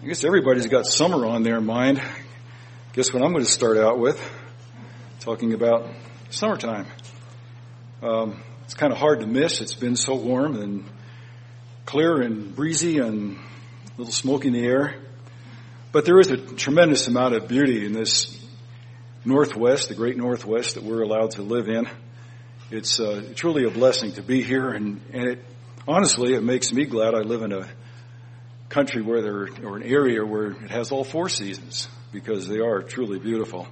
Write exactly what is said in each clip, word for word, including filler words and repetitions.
I guess everybody's got summer on their mind. Guess what I'm going to start out with? Talking about summertime. Um, it's kind of hard to miss. It's been so warm and clear and breezy and a little smoky in the air. But there is a tremendous amount of beauty in this Northwest, the great Northwest that we're allowed to live in. It's uh, truly a blessing to be here, and, and it honestly, it makes me glad I live in a country where there, or an area where it has all four seasons, because they are truly beautiful.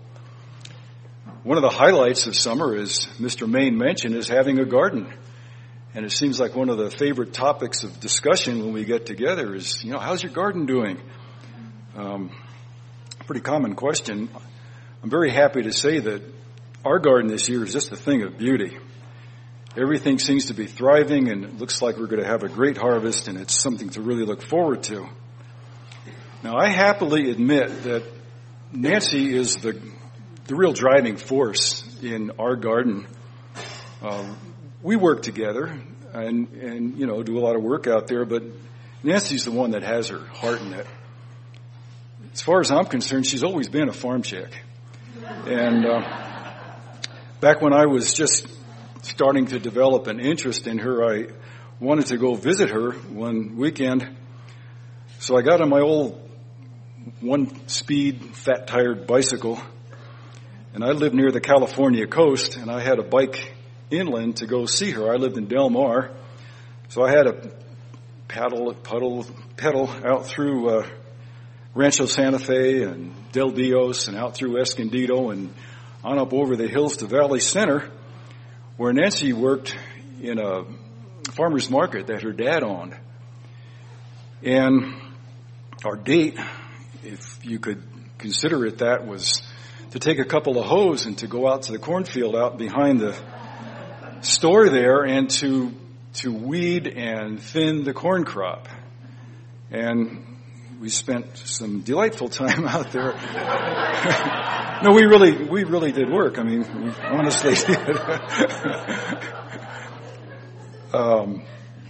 One of the highlights of summer, as Mister Main mentioned, is having a garden. And it seems like one of the favorite topics of discussion when we get together is, you know, how's your garden doing? Um, pretty common question. I'm very happy to say that our garden this year is just a thing of beauty. Everything seems to be thriving, and it looks like we're going to have a great harvest, and it's something to really look forward to. Now, I happily admit that Nancy is the the real driving force in our garden. Uh, we work together and, and, you know, do a lot of work out there, but Nancy's the one that has her heart in it. As far as I'm concerned, she's always been a farm chick. And uh, back when I was just starting to develop an interest in her, I wanted to go visit her one weekend. So I got on my old one-speed, fat-tired bicycle, and I lived near the California coast, and I had a bike inland to go see her. I lived in Del Mar, so I had to paddle, puddle, pedal out through uh, Rancho Santa Fe and Del Dios and out through Escondido and on up over the hills to Valley Center, where Nancy worked in a farmer's market that her dad owned. And our date, if you could consider it that, was to take a couple of hoes and to go out to the cornfield out behind the store there and to to weed and thin the corn crop. And we spent some delightful time out there. No, we really we really did work. I mean, we honestly did. um,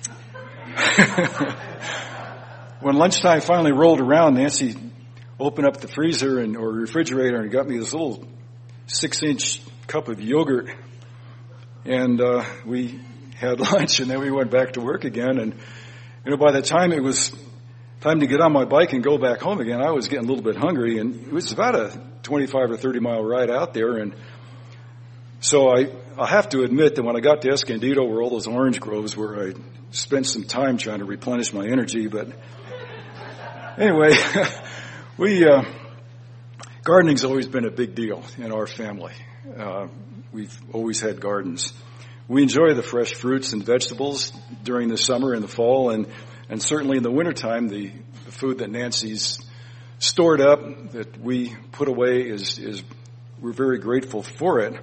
when lunchtime finally rolled around, Nancy opened up the freezer and or refrigerator and got me this little six-inch cup of yogurt. And uh, we had lunch, and then we went back to work again. And you know, by the time it was time to get on my bike and go back home again, I was getting a little bit hungry, and it was about a twenty-five or thirty mile ride out there. And so I, I'll have to admit that when I got to Escondido, where all those orange groves were, I spent some time trying to replenish my energy. But anyway, we uh, gardening's always been a big deal in our family. Uh, we've always had gardens. We enjoy the fresh fruits and vegetables during the summer and the fall, and And certainly in the wintertime, the, the food that Nancy's stored up, that we put away, is, is we're very grateful for it.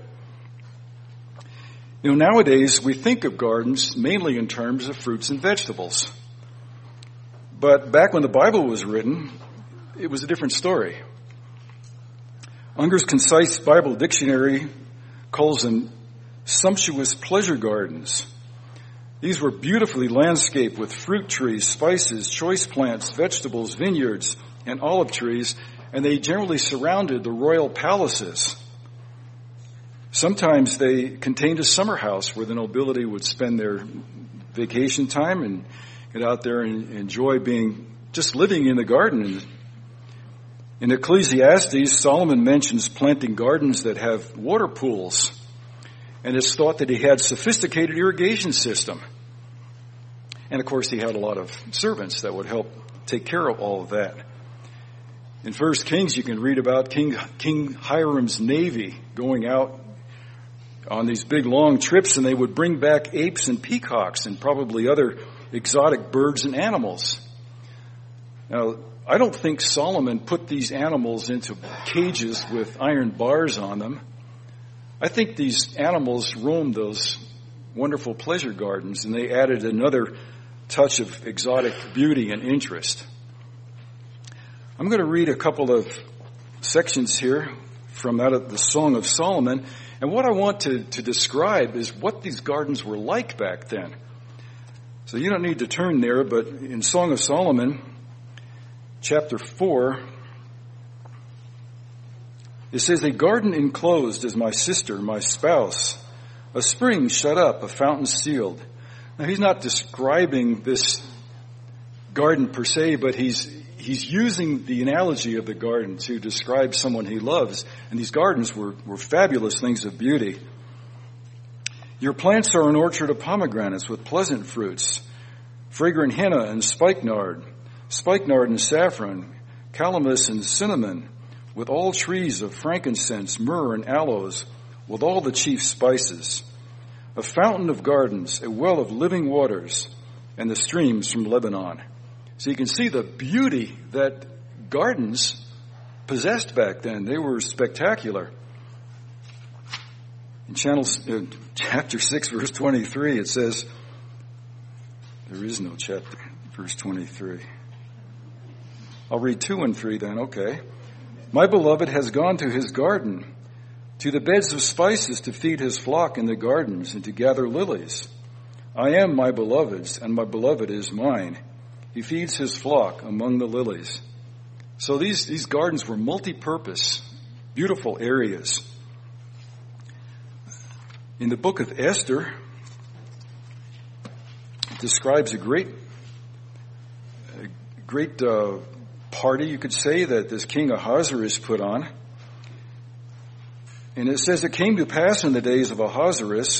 You know, nowadays we think of gardens mainly in terms of fruits and vegetables. But back when the Bible was written, it was a different story. Unger's Concise Bible Dictionary calls them sumptuous pleasure gardens. These were beautifully landscaped with fruit trees, spices, choice plants, vegetables, vineyards, and olive trees, and they generally surrounded the royal palaces. Sometimes they contained a summer house where the nobility would spend their vacation time and get out there and enjoy being, just living in the garden. In Ecclesiastes, Solomon mentions planting gardens that have water pools, and it's thought that he had sophisticated irrigation system. And of course, he had a lot of servants that would help take care of all of that. In First Kings, you can read about King, King Hiram's navy going out on these big long trips, and they would bring back apes and peacocks and probably other exotic birds and animals. Now, I don't think Solomon put these animals into cages with iron bars on them. I think these animals roamed those wonderful pleasure gardens, and they added another touch of exotic beauty and interest. I'm going to read a couple of sections here from out of the Song of Solomon, and what I want to, to describe is what these gardens were like back then. So you don't need to turn there, but in Song of Solomon, chapter four, it says, a garden enclosed is my sister, my spouse, a spring shut up, a fountain sealed. Now, he's not describing this garden per se, but he's he's using the analogy of the garden to describe someone he loves. And these gardens were, were fabulous things of beauty. Your plants are an orchard of pomegranates with pleasant fruits, fragrant henna and spikenard, spikenard and saffron, calamus and cinnamon, with all trees of frankincense, myrrh, and aloes, with all the chief spices, a fountain of gardens, a well of living waters, and the streams from Lebanon. So you can see the beauty that gardens possessed back then. They were spectacular. In channels, uh, chapter six, verse twenty-three, it says, there is no chapter, verse twenty-three. I'll read two and three then, okay. My beloved has gone to his garden, to the beds of spices to feed his flock in the gardens and to gather lilies. I am my beloved's, and my beloved is mine. He feeds his flock among the lilies. So these, these gardens were multi-purpose, beautiful areas. In the book of Esther, it describes a great, a great uh, party, you could say, that this King Ahasuerus put on. And it says, it came to pass in the days of Ahasuerus,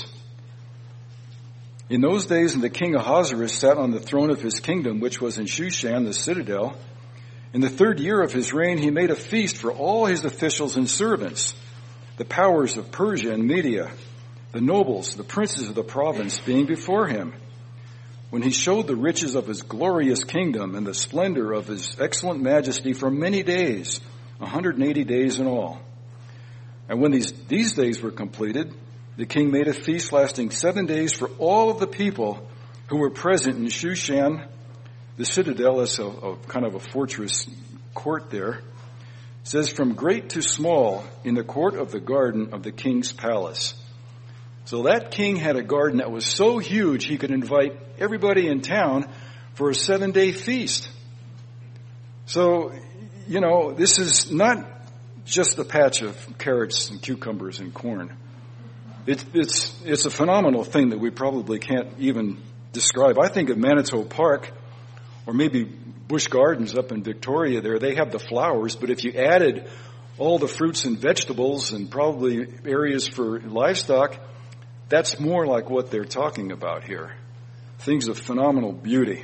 in those days when the king Ahasuerus sat on the throne of his kingdom, which was in Shushan, the citadel, in the third year of his reign, he made a feast for all his officials and servants, the powers of Persia and Media, the nobles, the princes of the province being before him. When he showed the riches of his glorious kingdom and the splendor of his excellent majesty for many days, one hundred eighty days in all. And when these, these days were completed, the king made a feast lasting seven days for all of the people who were present in Shushan. The citadel is a, a kind of a fortress court there. It says, from great to small in the court of the garden of the king's palace. So that king had a garden that was so huge he could invite everybody in town for a seven-day feast. So, you know, this is not just a patch of carrots and cucumbers and corn. It, it's it's a phenomenal thing that we probably can't even describe. I think of Manitou Park, or maybe Busch Gardens up in Victoria there, they have the flowers, but if you added all the fruits and vegetables and probably areas for livestock, that's more like what they're talking about here. Things of phenomenal beauty.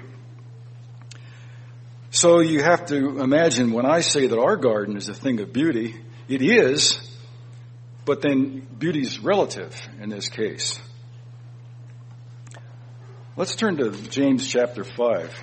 So you have to imagine when I say that our garden is a thing of beauty, it is, but then beauty's relative in this case. Let's turn to James chapter five.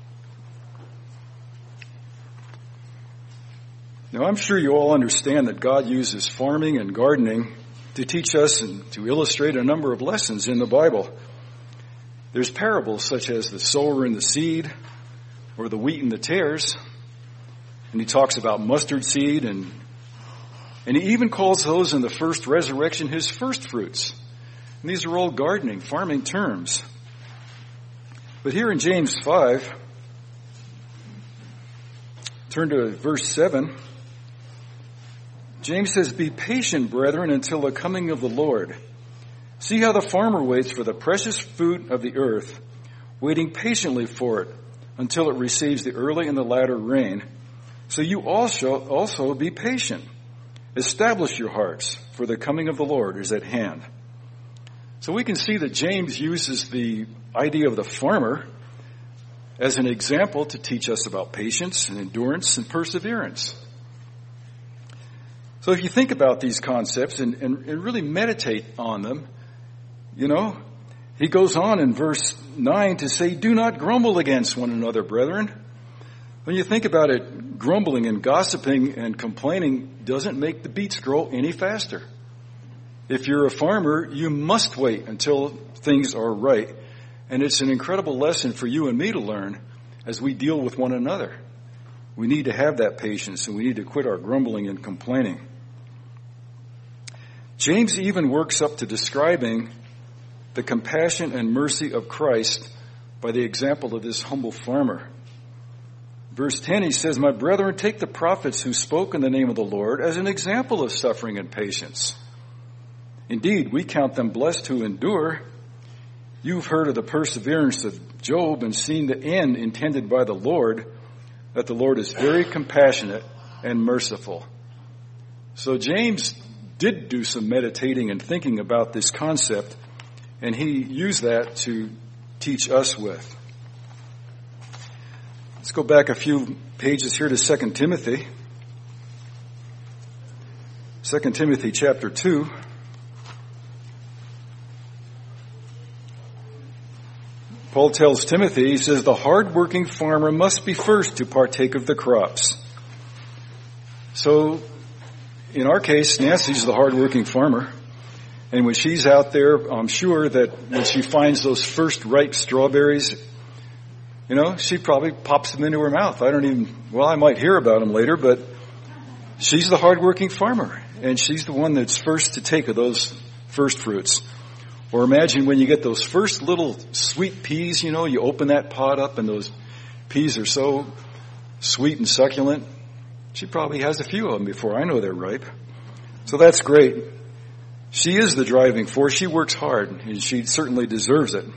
Now, I'm sure you all understand that God uses farming and gardening to teach us and to illustrate a number of lessons in the Bible. There's parables such as the sower and the seed, or the wheat and the tares. And he talks about mustard seed, and and he even calls those in the first resurrection his first fruits. And these are all gardening, farming terms. But here in James five, turn to verse seven. James says, be patient, brethren, until the coming of the Lord. See how the farmer waits for the precious fruit of the earth, waiting patiently for it until it receives the early and the latter rain. So you also also be patient. Establish your hearts, for the coming of the Lord is at hand. So we can see that James uses the idea of the farmer as an example to teach us about patience and endurance and perseverance. So if you think about these concepts and, and, and really meditate on them, you know, he goes on in verse nine to say, do not grumble against one another, brethren. When you think about it, grumbling and gossiping and complaining doesn't make the beets grow any faster. If you're a farmer, you must wait until things are right. And it's an incredible lesson for you and me to learn as we deal with one another. We need to have that patience, and we need to quit our grumbling and complaining. James even works up to describing the compassion and mercy of Christ by the example of this humble farmer. Verse ten, he says, "My brethren, take the prophets who spoke in the name of the Lord as an example of suffering and patience. Indeed, we count them blessed who endure. You've heard of the perseverance of Job and seen the end intended by the Lord, that the Lord is very compassionate and merciful." So James did do some meditating and thinking about this concept, and he used that to teach us with. Let's go back a few pages here to Second Timothy. Second Timothy chapter two. Paul tells Timothy, he says, "The hard-working farmer must be first to partake of the crops." So, in our case, Nancy's the hard-working farmer. And when she's out there, I'm sure that when she finds those first ripe strawberries, you know, she probably pops them into her mouth. I don't even, well, I might hear about them later, but she's the hard-working farmer. And she's the one that's first to take of those first fruits. Or imagine when you get those first little sweet peas, you know, you open that pod up and those peas are so sweet and succulent. She probably has a few of them before I know they're ripe. So that's great. She is the driving force. She works hard, and she certainly deserves it.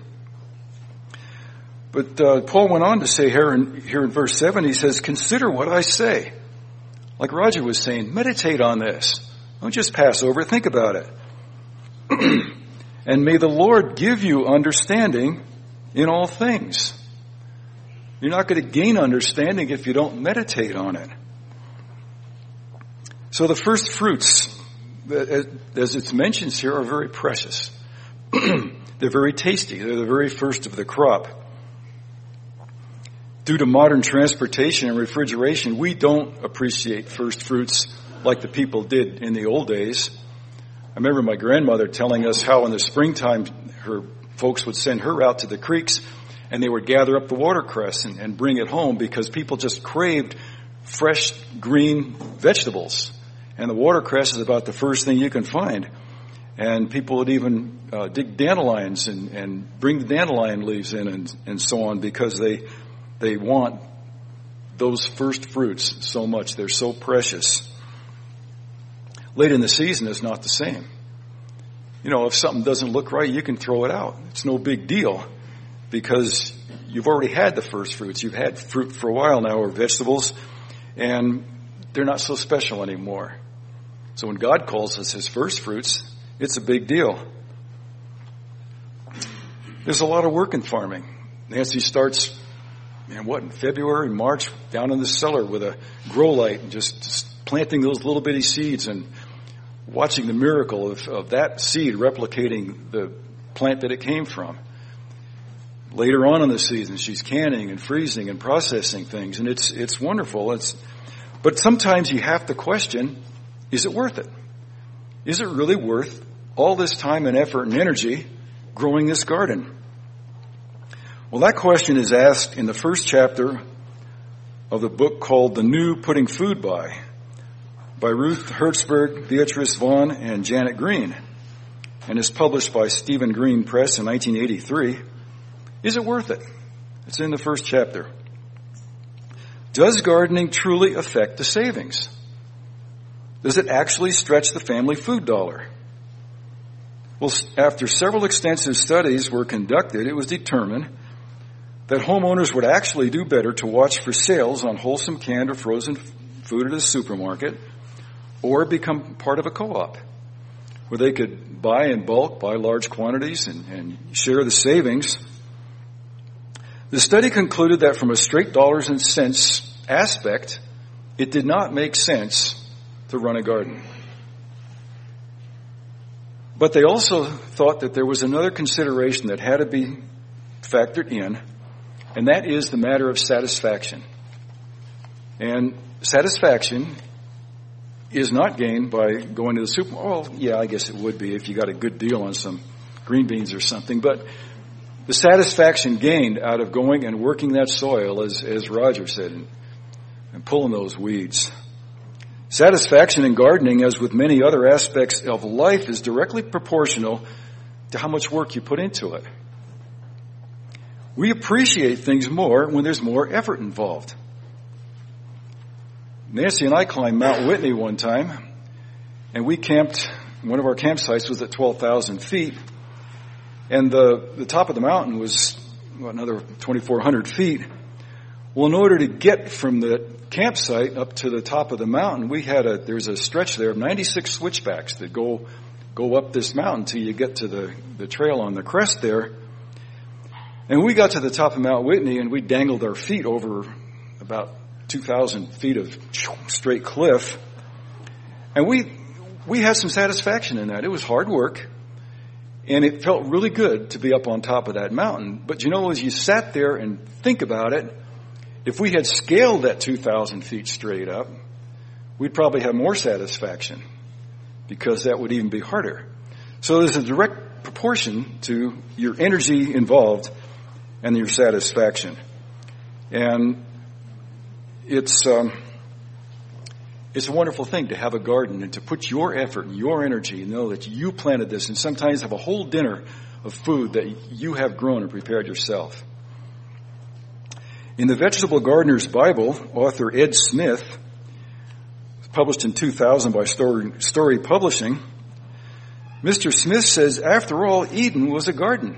But uh, Paul went on to say here in, here in verse seven, he says, "Consider what I say." Like Roger was saying, meditate on this. Don't just pass over it. Think about it. "And may the Lord give you understanding in all things." You're not going to gain understanding if you don't meditate on it. So the first fruits, as it's mentioned here, are very precious. They're very tasty. They're the very first of the crop. Due to modern transportation and refrigeration, we don't appreciate first fruits like the people did in the old days. I remember my grandmother telling us how in the springtime her folks would send her out to the creeks and they would gather up the watercress and, and bring it home because people just craved fresh green vegetables. And the watercress is about the first thing you can find. And people would even uh, dig dandelions and, and bring the dandelion leaves in and, and so on because they they want those first fruits so much. They're so precious. Late in the season is not the same. You know, if something doesn't look right, you can throw it out. It's no big deal because you've already had the first fruits. You've had fruit for a while now, or vegetables, and they're not so special anymore. So when God calls us his first fruits, it's a big deal. There's a lot of work in farming. Nancy starts, you know, what, in February, March, down in the cellar with a grow light and just, just planting those little bitty seeds and watching the miracle of, of that seed replicating the plant that it came from. Later on in the season, she's canning and freezing and processing things, and it's it's wonderful. It's but sometimes you have to question, is it worth it? Is it really worth all this time and effort and energy growing this garden? Well, that question is asked in the first chapter of the book called The New Putting Food By, by Ruth Hertzberg, Beatrice Vaughn, and Janet Green, and is published by Stephen Green Press in nineteen eighty-three. Is it worth it? It's in the first chapter. Does gardening truly affect the savings? Does it actually stretch the family food dollar? Well, after several extensive studies were conducted, it was determined that homeowners would actually do better to watch for sales on wholesome canned or frozen food at a supermarket or become part of a co-op where they could buy in bulk, buy large quantities, and, and share the savings. The study concluded that from a straight dollars and cents aspect, it did not make sense to run a garden. But they also thought that there was another consideration that had to be factored in, and that is the matter of satisfaction. And satisfaction is not gained by going to the supermarket. Well, yeah, I guess it would be if you got a good deal on some green beans or something, but the satisfaction gained out of going and working that soil, as, as Roger said, and, and pulling those weeds. Satisfaction in gardening, as with many other aspects of life, is directly proportional to how much work you put into it. We appreciate things more when there's more effort involved. Nancy and I climbed Mount Whitney one time, and we camped, one of our campsites was at twelve thousand feet, and the, the top of the mountain was what, another twenty-four hundred feet. Well, in order to get from the campsite up to the top of the mountain, we had a, there's a stretch there of ninety-six switchbacks that go, go up this mountain till you get to the, the trail on the crest there. And we got to the top of Mount Whitney and we dangled our feet over about two thousand feet of straight cliff. And we, we had some satisfaction in that. It was hard work. And it felt really good to be up on top of that mountain. But you know, as you sat there and think about it, if we had scaled that two thousand feet straight up, we'd probably have more satisfaction because that would even be harder. So there's a direct proportion to your energy involved and your satisfaction. And it's, um, it's a wonderful thing to have a garden and to put your effort and your energy and know that you planted this and sometimes have a whole dinner of food that you have grown and prepared yourself. In the Vegetable Gardener's Bible, author Ed Smith, published in two thousand by Story, Story Publishing, Mister Smith says, after all, Eden was a garden.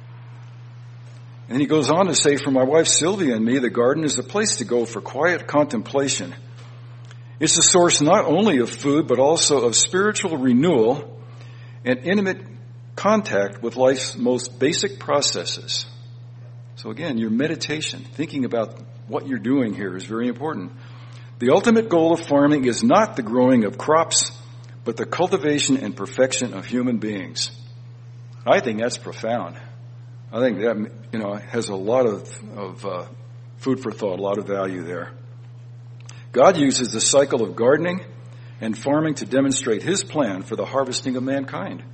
And he goes on to say, for my wife Sylvia and me, the garden is a place to go for quiet contemplation. It's a source not only of food, but also of spiritual renewal and intimate contact with life's most basic processes. So again, your meditation, thinking about what you're doing here is very important. The ultimate goal of farming is not the growing of crops, but the cultivation and perfection of human beings. I think that's profound. I think that, you know, has a lot of, of uh, food for thought, a lot of value there. God uses the cycle of gardening and farming to demonstrate his plan for the harvesting of mankind.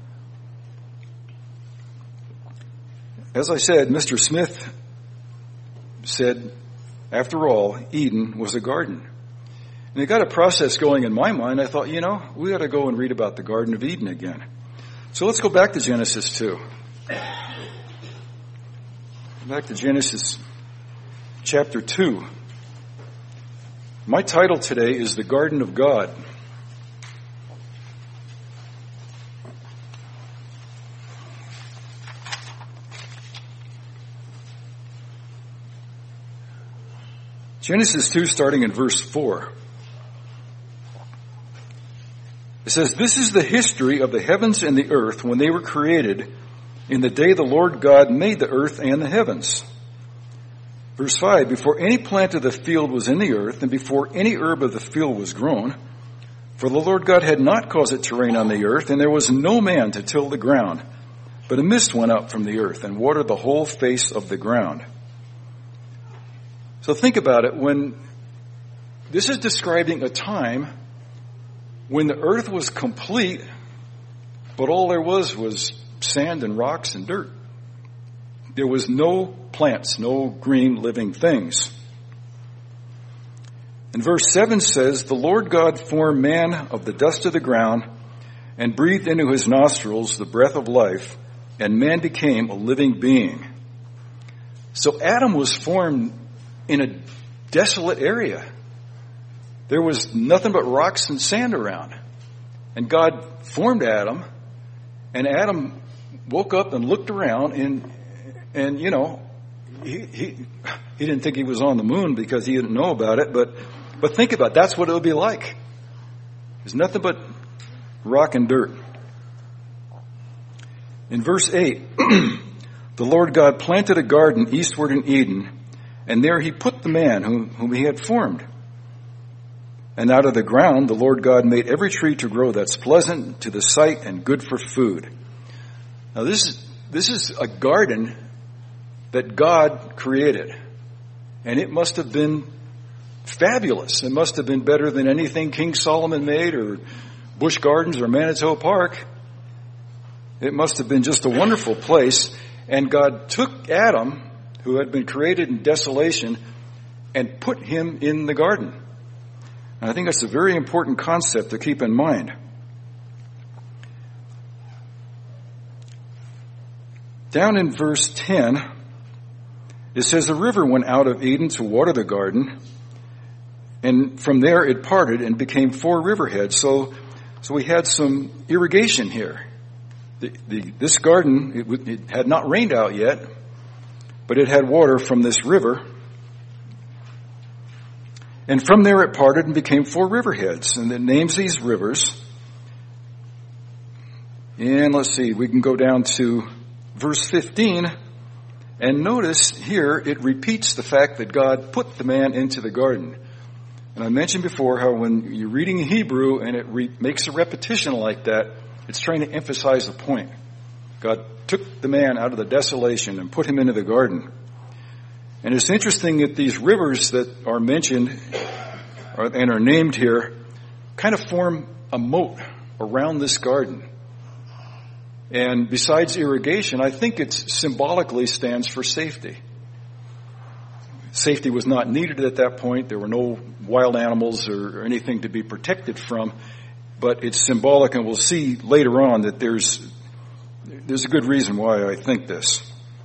As I said, Mister Smith said, after all, Eden was a garden. And it got a process going in my mind. I thought, you know, we ought to go and read about the Garden of Eden again. So let's go back to Genesis two. Back to Genesis chapter two. My title today is The Garden of God. Genesis two, starting in verse four. It says, this is the history of the heavens and the earth when they were created in the day the Lord God made the earth and the heavens. Verse five, before any plant of the field was in the earth, and before any herb of the field was grown, for the Lord God had not caused it to rain on the earth, and there was no man to till the ground, but a mist went up from the earth and watered the whole face of the ground. So think about it. When this is describing a time when the earth was complete, but all there was was sand and rocks and dirt. There was no plants, no green living things. And verse seven says, the Lord God formed man of the dust of the ground and breathed into his nostrils the breath of life, and man became a living being. So Adam was formed in a desolate area. There was nothing but rocks and sand around. And God formed Adam, and Adam woke up and looked around, and, and you know, he, he, he didn't think he was on the moon because he didn't know about it, but, but think about it. That's what it would be like. There's nothing but rock and dirt. In verse eight, the Lord God planted a garden eastward in Eden, and there he put the man whom, whom he had formed. And out of the ground the Lord God made every tree to grow that's pleasant to the sight and good for food. Now this is, this is a garden that God created. And it must have been fabulous. It must have been better than anything King Solomon made, or Busch Gardens or Manitou Park. It must have been just a wonderful place. And God took Adam, who had been created in desolation, and put him in the garden. And I think that's a very important concept to keep in mind. Down in verse ten, it says, a river went out of Eden to water the garden, And from there it parted and became four riverheads. So, so we had some irrigation here. The, the, this garden, it, it had not rained out yet, but it had water from this river. And from there it parted and became four riverheads. And it names these rivers. And let's see, we can go down to verse fifteen. And notice here it repeats the fact that God put the man into the garden. And I mentioned before how when you're reading Hebrew and it re- makes a repetition like that, it's trying to emphasize the point. God took the man out of the desolation and put him into the garden. And it's interesting that these rivers that are mentioned are, and are named here kind of form a moat around this garden. And besides irrigation, I think it symbolically stands for safety. Safety was not needed at that point. There were no wild animals or anything to be protected from. But it's symbolic, and we'll see later on that there's there's a good reason why I think this.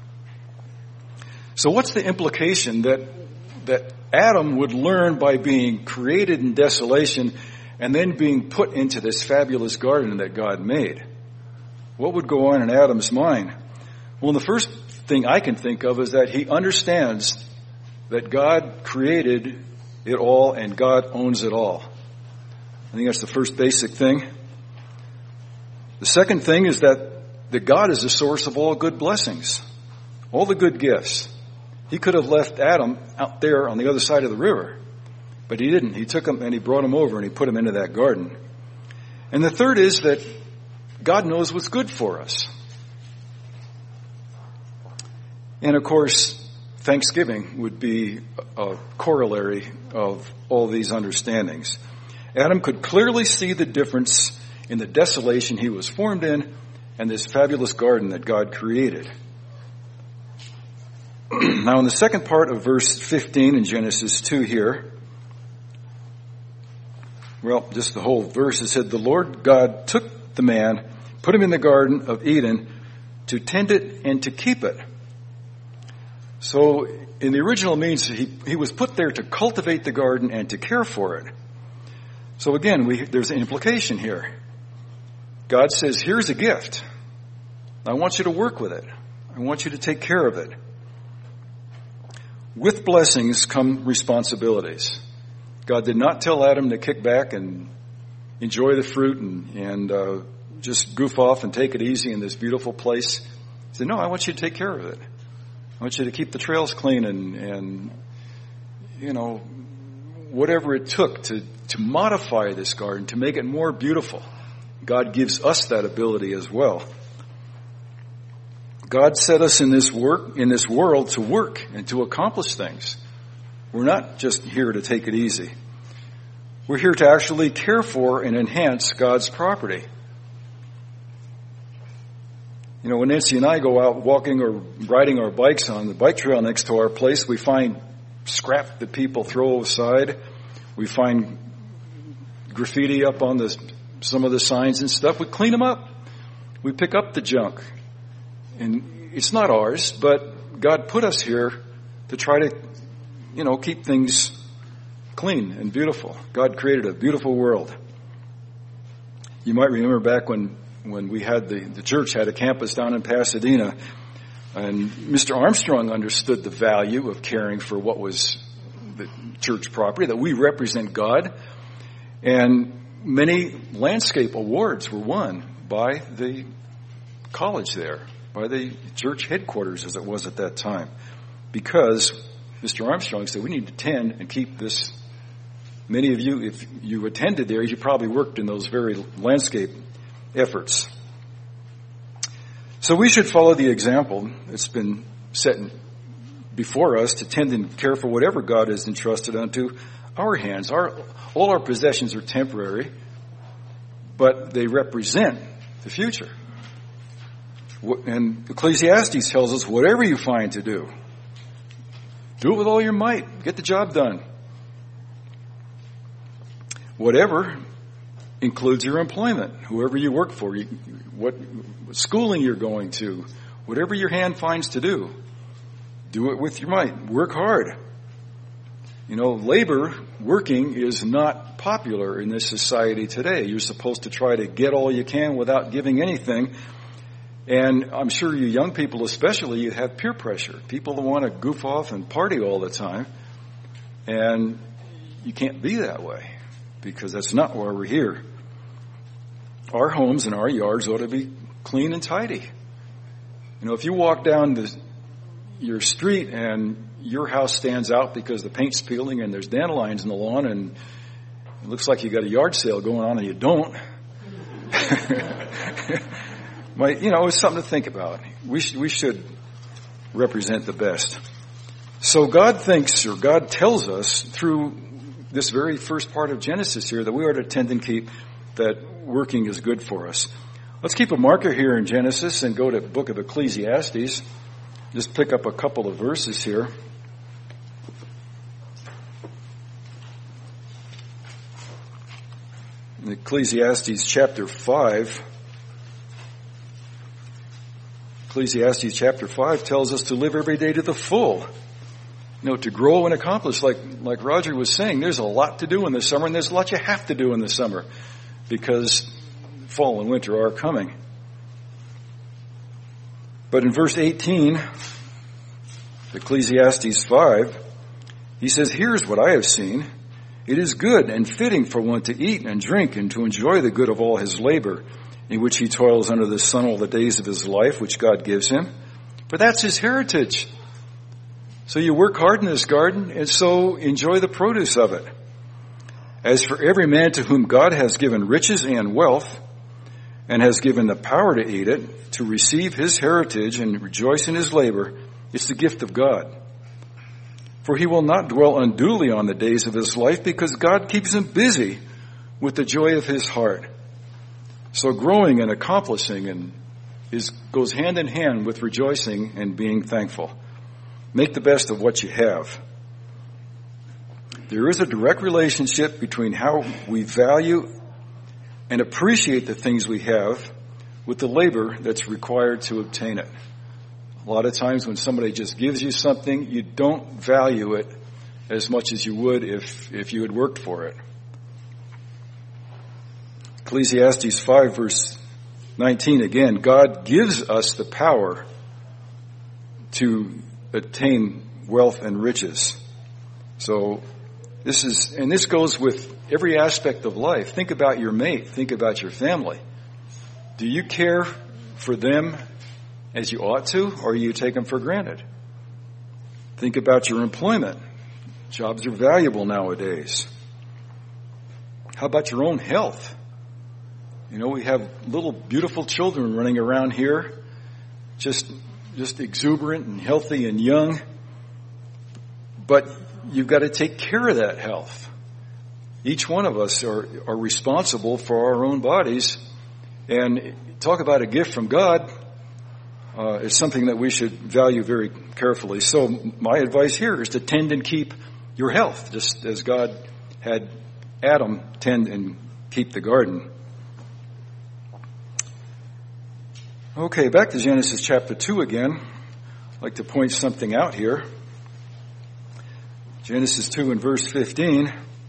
So what's the implication that that Adam would learn by being created in desolation and then being put into this fabulous garden that God made? What would go on in Adam's mind? Well, the first thing I can think of is that he understands that God created it all and God owns it all. I think that's the first basic thing. The second thing is that, that God is the source of all good blessings, all the good gifts. He could have left Adam out there on the other side of the river, but he didn't. He took him and he brought him over and he put him into that garden. And the third is that God knows what's good for us. And of course, Thanksgiving would be a corollary of all these understandings. Adam could clearly see the difference in the desolation he was formed in and this fabulous garden that God created. Now in the second part of verse fifteen in Genesis two here, well, just the whole verse, it said, the Lord God took the man, put him in the Garden of Eden to tend it and to keep it. So in the original means, he, he was put there to cultivate the garden and to care for it. So again, we, there's an implication here. God says, here's a gift. I want you to work with it. I want you to take care of it. With blessings come responsibilities. God did not tell Adam to kick back and enjoy the fruit and, and uh, just goof off and take it easy in this beautiful place. He said, no, I want you to take care of it. I want you to keep the trails clean and, and you know, whatever it took to, to modify this garden, to make it more beautiful. God gives us that ability as well. God set us in this work, in this world to work and to accomplish things. We're not just here to take it easy. We're here to actually care for and enhance God's property. You know, when Nancy and I go out walking or riding our bikes on the bike trail next to our place, we find scrap that people throw aside. We find graffiti up on the, some of the signs and stuff. We clean them up. We pick up the junk. And it's not ours, but God put us here to try to, you know, keep things clean and beautiful. God created a beautiful world. You might remember back when, when we had the, the church had a campus down in Pasadena, and Mister Armstrong understood the value of caring for what was the church property, that we represent God. And many landscape awards were won by the college there, by the church headquarters as it was at that time, because Mister Armstrong said we need to tend and keep this. Many of you, if you attended there, you probably worked in those very landscape efforts. So we should follow the example that's been set before us to tend and care for whatever God has entrusted unto our hands. Our, all our possessions are temporary, but they represent the future. And Ecclesiastes tells us, whatever you find to do, do it with all your might. Get the job done. Whatever includes your employment, whoever you work for, you, what schooling you're going to, whatever your hand finds to do, do it with your might. Work hard. You know, labor, working, is not popular in this society today. You're supposed to try to get all you can without giving anything. And I'm sure you young people especially, you have peer pressure. People that want to goof off and party all the time. And you can't be that way, because that's not why we're here. Our homes and our yards ought to be clean and tidy. You know, if you walk down the, your street and your house stands out because the paint's peeling and there's dandelions in the lawn and it looks like you got a yard sale going on and you don't, My, you know, it's something to think about. We should, we should represent the best. So God thinks, or God tells us through this very first part of Genesis here, that we are to tend and keep, that working is good for us. Let's keep a marker here in Genesis and go to the book of Ecclesiastes. Just pick up a couple of verses here. In Ecclesiastes chapter five. Ecclesiastes chapter five tells us to live every day to the full. You know, to grow and accomplish, like, like Roger was saying, there's a lot to do in the summer, and there's a lot you have to do in the summer, because fall and winter are coming. But in verse eighteen, Ecclesiastes five, he says, "Here's what I have seen. It is good and fitting for one to eat and drink and to enjoy the good of all his labor, in which he toils under the sun all the days of his life, which God gives him. For that's his heritage." So you work hard in this garden, and so enjoy the produce of it. "As for every man to whom God has given riches and wealth, and has given the power to eat it, to receive his heritage and rejoice in his labor, it's the gift of God. For he will not dwell unduly on the days of his life, because God keeps him busy with the joy of his heart." So growing and accomplishing and is goes hand in hand with rejoicing and being thankful. Make the best of what you have. There is a direct relationship between how we value and appreciate the things we have with the labor that's required to obtain it. A lot of times when somebody just gives you something, you don't value it as much as you would if, if you had worked for it. Ecclesiastes five verse nineteen again, God gives us the power to attain wealth and riches. So this is, and this goes with every aspect of life. Think about your mate. Think about your family. Do you care for them as you ought to, or you take them for granted? Think about your employment. Jobs are valuable nowadays. How about your own health? You know, we have little beautiful children running around here, just just exuberant and healthy and young. But you've got to take care of that health. Each one of us are, are responsible for our own bodies. And talk about a gift from God. Uh, it's something that we should value very carefully. So my advice here is to tend and keep your health, just as God had Adam tend and keep the garden. Okay, back to Genesis chapter two again. I'd like to point something out here. Genesis two and verse fifteen.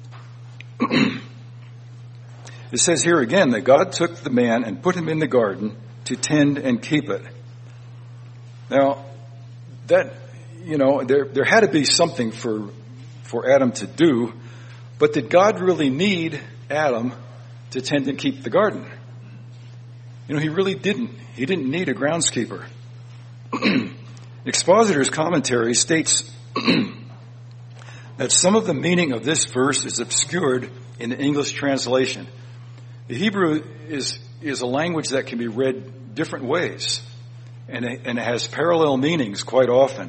It says here again that God took the man and put him in the garden to tend and keep it. Now, that, you know, there there had to be something for for Adam to do, but did God really need Adam to tend and keep the garden? You know, he really didn't. He didn't need a groundskeeper. Expositor's commentary states that some of the meaning of this verse is obscured in the English translation. The Hebrew is is a language that can be read different ways, and it, and it has parallel meanings quite often.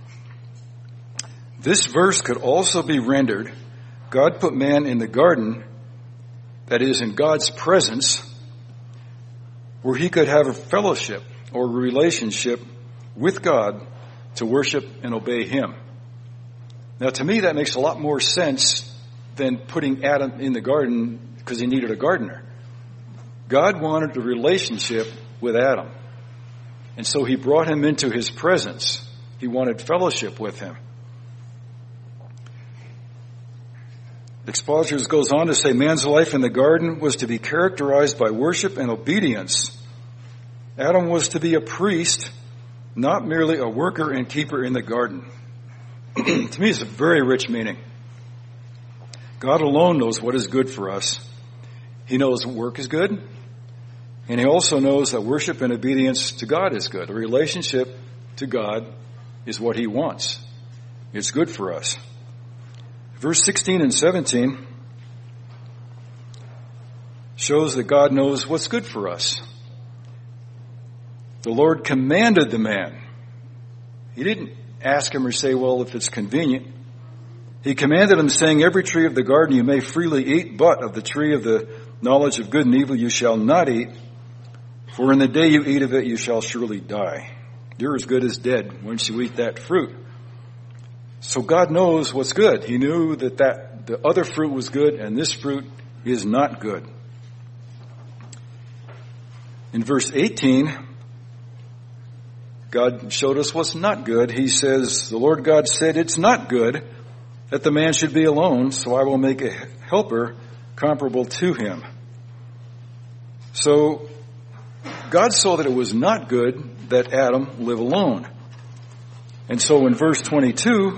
This verse could also be rendered, God put man in the garden, that is, in God's presence, where he could have a fellowship or a relationship with God to worship and obey him. Now, to me, that makes a lot more sense than putting Adam in the garden because he needed a gardener. God wanted a relationship with Adam. And so he brought him into his presence. He wanted fellowship with him. Expositors goes on to say man's life in the garden was to be characterized by worship and obedience. Adam was to be a priest, not merely a worker and keeper in the garden. To me, it's a very rich meaning. God alone knows what is good for us. He knows work is good, and he also knows that worship and obedience to God is good. A relationship to God is what he wants. It's good for us. Verse sixteen and seventeen shows that God knows what's good for us. The Lord commanded the man. He didn't ask him or say, well, if it's convenient. He commanded him, saying, every tree of the garden you may freely eat, but of the tree of the knowledge of good and evil you shall not eat, for in the day you eat of it you shall surely die. You're as good as dead once you eat that fruit. So God knows what's good. He knew that, that the other fruit was good and this fruit is not good. In verse eighteen, God showed us what's not good. He says, the Lord God said, it's not good that the man should be alone, so I will make a helper comparable to him. So God saw that it was not good that Adam live alone. And so in verse twenty-two,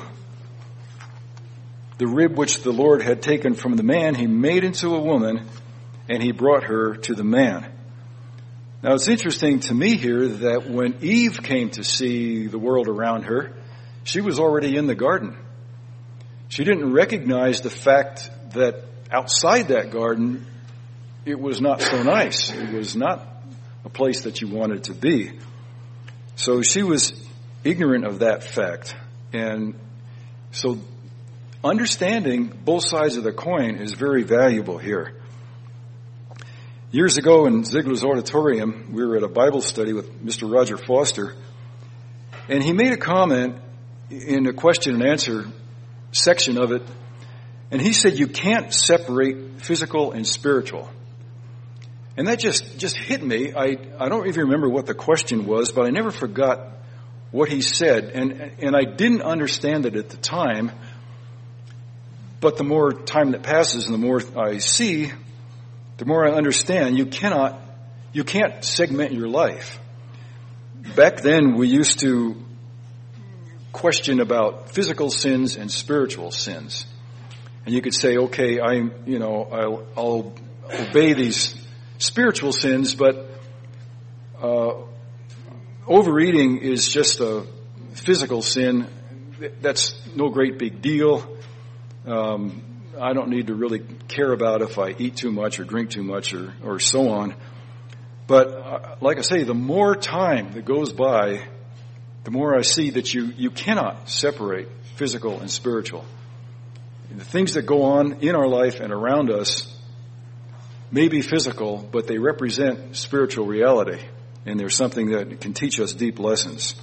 the rib which the Lord had taken from the man, he made into a woman, and he brought her to the man. Now it's interesting to me here that when Eve came to see the world around her, she was already in the garden. She didn't recognize the fact that outside that garden, it was not so nice. It was not a place that you wanted to be. So she was ignorant of that fact. And so understanding both sides of the coin is very valuable here. Years ago in Ziegler's Auditorium, we were at a Bible study with Mister Roger Foster, and he made a comment in a question and answer section of it, and he said you can't separate physical and spiritual. And that just, just hit me. I, I don't even remember what the question was, but I never forgot what he said, and, and I didn't understand it at the time, but the more time that passes and the more I see, the more I understand, you cannot, you can't segment your life. Back then, we used to question about physical sins and spiritual sins. And you could say, okay, I, you know, I'll, I'll obey these spiritual sins, but, uh, overeating is just a physical sin. That's no great big deal. Um, I don't need to really care about if I eat too much or drink too much or, or so on. But uh, like I say, the more time that goes by, the more I see that you, you cannot separate physical and spiritual. The things that go on in our life and around us may be physical, but they represent spiritual reality. And there's something that can teach us deep lessons.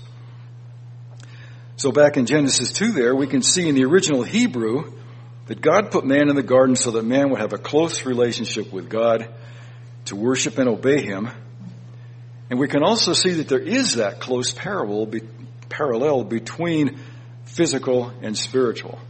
So back in Genesis two there, we can see in the original Hebrew that God put man in the garden so that man would have a close relationship with God, to worship and obey him. And we can also see that there is that close parallel, be, parallel between physical and spiritual.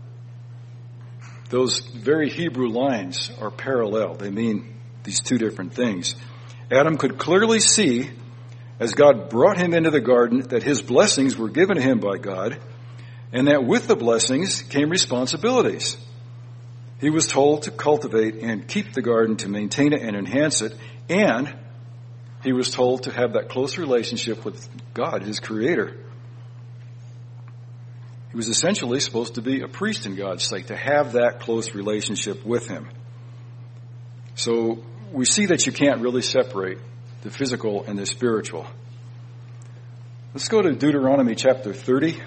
Those very Hebrew lines are parallel. They mean these two different things. Adam could clearly see, as God brought him into the garden, that his blessings were given to him by God, and that with the blessings came responsibilities. He was told to cultivate and keep the garden, to maintain it and enhance it, and he was told to have that close relationship with God, his creator. He was essentially supposed to be a priest in God's sight, to have that close relationship with him. So we see that you can't really separate the physical and the spiritual. Let's go to Deuteronomy chapter thirty.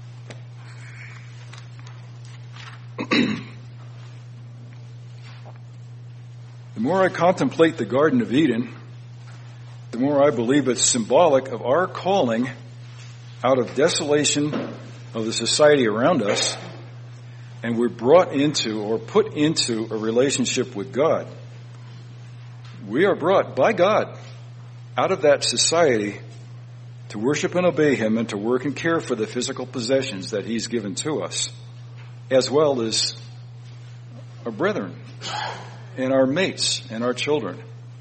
The more I contemplate the Garden of Eden, the more I believe it's symbolic of our calling out of desolation of the society around us, and we're brought into or put into a relationship with God. We are brought by God out of that society to worship and obey him and to work and care for the physical possessions that he's given to us, as well as our brethren and our mates and our children.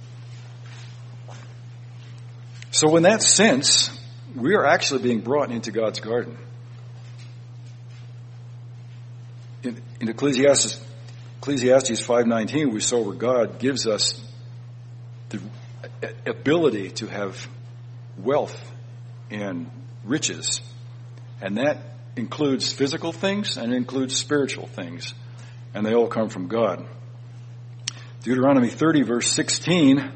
So in that sense, we are actually being brought into God's garden. In, in Ecclesiastes, Ecclesiastes five nineteen, we saw where God gives us the ability to have wealth and riches. And that includes physical things and it includes spiritual things. And they all come from God. Deuteronomy thirty verse sixteen.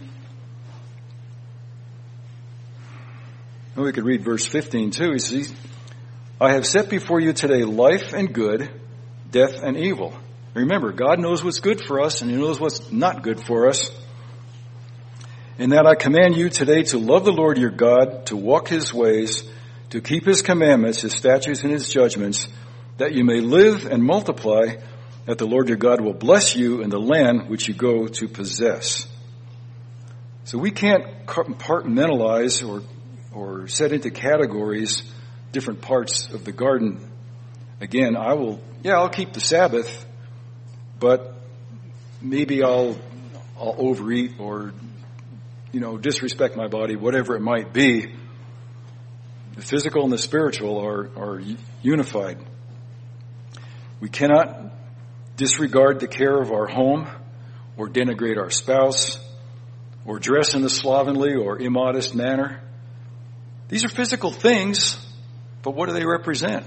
We could read verse fifteen too. He says, I have set before you today life and good, death and evil. Remember, God knows what's good for us and He knows what's not good for us. In that I command you today to love the Lord your God, to walk His ways, to keep His commandments, His statutes and His judgments, that you may live and multiply, that the Lord your God will bless you in the land which you go to possess. So we can't compartmentalize or or set into categories different parts of the garden. Again, I will, yeah, I'll keep the Sabbath, but maybe I'll, I'll overeat or, you know, disrespect my body, whatever it might be. The physical and the spiritual are, are unified. We cannot disregard the care of our home or denigrate our spouse or dress in a slovenly or immodest manner. These are physical things, but what do they represent?